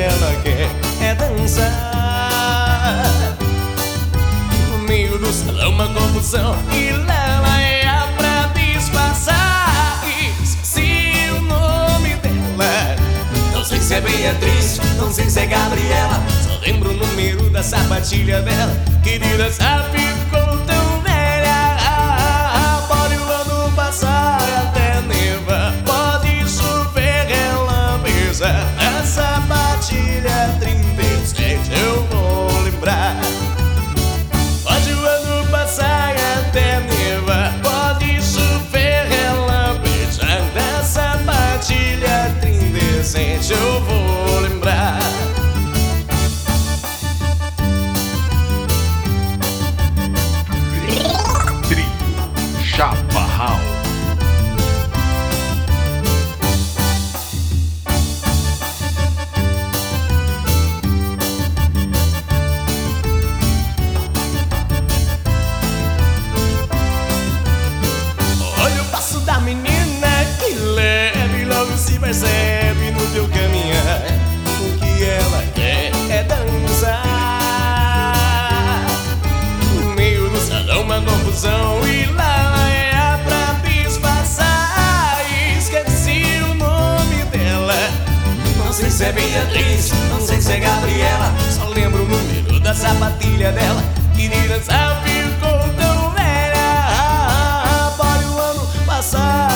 ela quer é dançar. No meio do salão uma confusão e lá é pra disfarçar. Esqueci o nome dela, não sei se é Beatriz, não sei se é Gabriela, só lembro o número da sapatilha dela. Querida, essa ficou tão velha. Pode o ano passar até neva, pode chover relambeza, a sapatilha 37 eu vou lembrar. Pode o ano passar até neva, pode chover relambeza, da sapatilha 37 eu vou lembrar. Chaparral. Olha o passo da menina que leve, logo se percebe no teu caminhar. O que ela quer é dançar. No meio do salão uma confusão e lá é pra disfarçar. Esqueci o nome dela, não sei se é Beatriz, não sei se é Gabriela, só lembro o número da sapatilha dela. Querida, essa ficou tão velha. Pode o ano passar